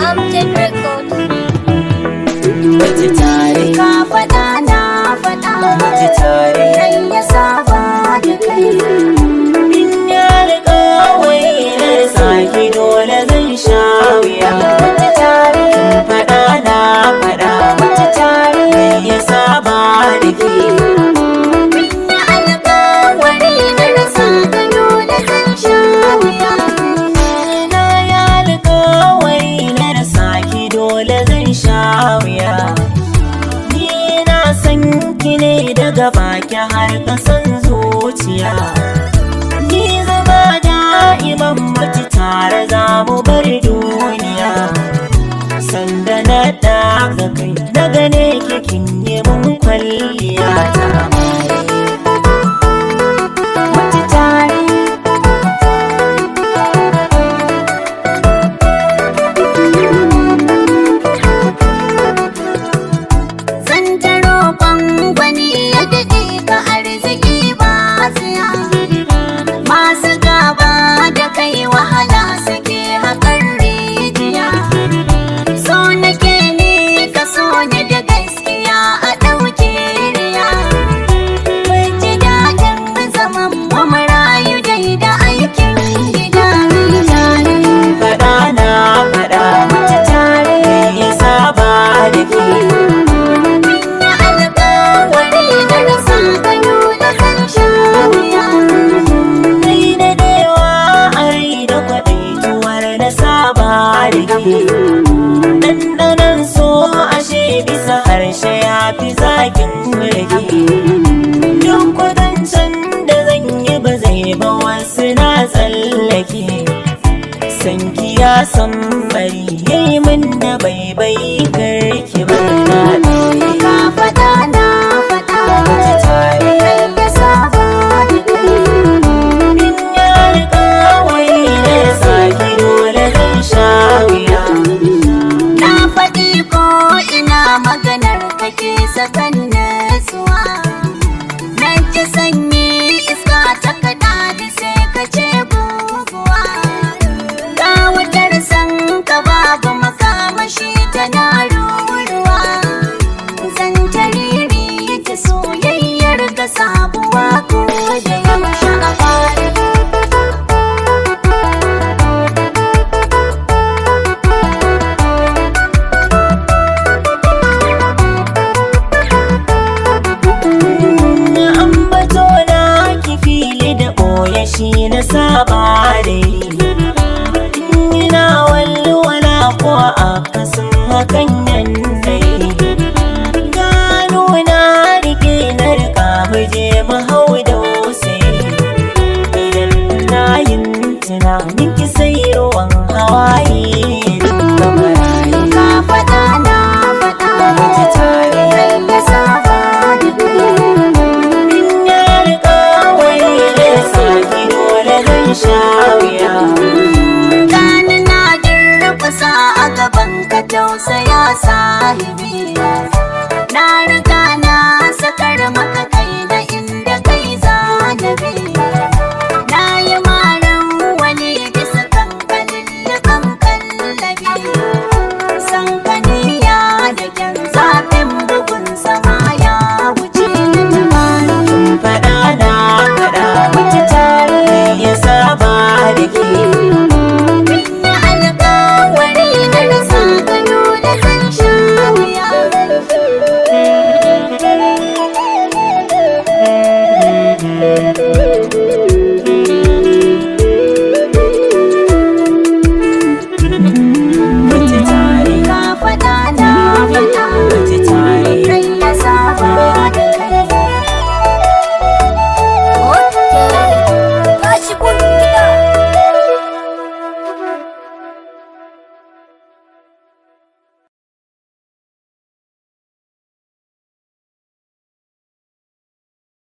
Object Records. Mutu tare, Ka faɗa na faɗa, mutu tare. rai ya saba da kai. In ya riga wainar saki dole zan sha wuya. Mutu tare, Faɗa na faɗa, mutu tare, rai ya saba da ke. mun yi alƙawari na rasa ka dole zan sha wuya. Na ya alƙawari na saki dole zan sha wuya. Ni na san ki ne daga baki har ƙasan zuciya. Ni zama da'iman mutu tare za mu bar duniya. Sanda na ɗaga kai na gane kikin yi mun kwalliya ta amare. Mutu tare, zan ta roƙon gwani ya daɗe ka arziki ba siya. Masu gaba da kai wahala suke haƙar rijiya. So nake ni ka so ni da gaskiya a ɗauke riya. Mun ji daɗin zaman mu marayu dai da aikin gida tare. Faɗa na faɗa, Mutu tare, ya saba da ke. mun yi alƙawari na rasa ka dole zan sha wuya. Kai da dewa a rai da kwaɗaituwar na saba da ke. Ɗanɗanon so ashe bisa harshe ya fi zaƙin rage. Duk kudancin da zan yi ba zai ba wasu na tsallake. Sanki ya san bari yayi min da bai karki bar na ɗaya. Ka faɗa na faɗa, Mutu tare. rai